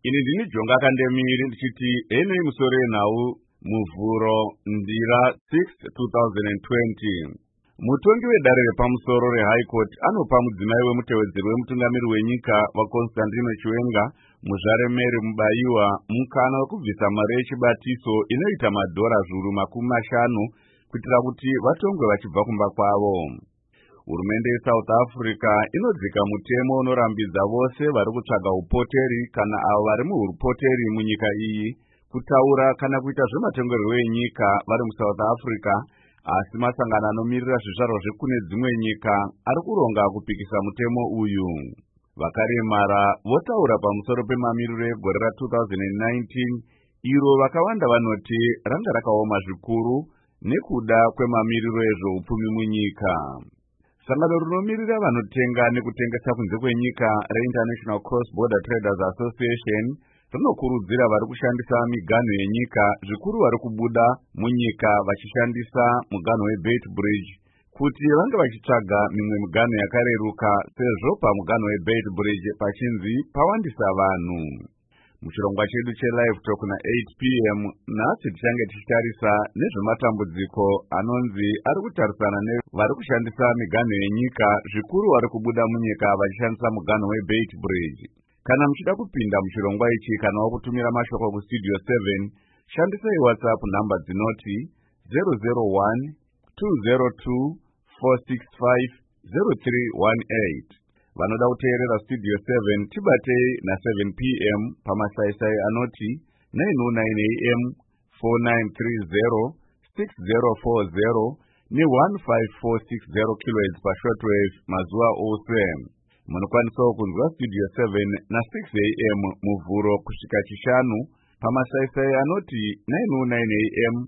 Ini ndini Jonga Kandemiri ndichiti ene musoro yenhau muvhuro ndira 6 2020. Mutongi wedare repamusoro reHigh Court anopa mudzimai wemutevedzeri wemutungamiri wenyika vaConstantino Chiwenga muzvaremere Mubayiwa mukana wekubvisa mari yechibatiso inoita $50 kuitira kuti vatongwe vachibva kumba kwavo. Hurumende yeSouth Africa inodzika mutemo unorambidza vose vari kutsvaga upoteri kana avo vari muhurupoteri munyika iyi kutaura kana kuita zvematongerwo enyika vari muSouth Africa, asi masangano anomirira zvizvarwa zvekune dzimwe nyika ari kuronga kupikisa mutemo uyu. Vakaremara votaura pamusoro pemamiriro egore ra2019 iro vakawanda vanoti ranga rakaoma zvikuru nekuda kwemamiriro ezveupfumi munyika. Sangano rinomirira vanotenga nekutengesa kunze kwenyika reInternational Cross Border Traders Association rinokurudzira vari kushandisa miganho yenyika, zvikuru vari kubuda munyika vachishandisa muganho weBeit Bridge, kuti vange vachitsvaga mimwe miganho yakareruka sezvo pamuganho weBeit Bridge pachinzi pawandisa vanhu. Muchirongwa chedu cheLive Talk na8 p.m. nhasi tichange tichitarisa nezvematambudziko anonzi ari kutarisana nevari kushandisa miganho yenyika, zvikuru vari kubuda munyika vachishandisa muganho weBeit Bridge. Kana muchida kupinda muchirongwa ichi kana wakutumira mashoko kustudio 7, shandisai WhatsApp namba dzinoti 001 202 465 0318. Vanoda kuteerera studio 7 tibatei na7 p.m. pamasaisai anoti 909 am 4930 6040 ne-15460 kHz pashortwave mazuva ose. Munokwanisawo kunzwa studio 7 na6 am muvhuro kusvika chishanu pamasaisai anoti 909 am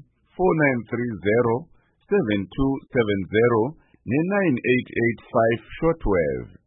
4930 7270 ne-9885 shortwave.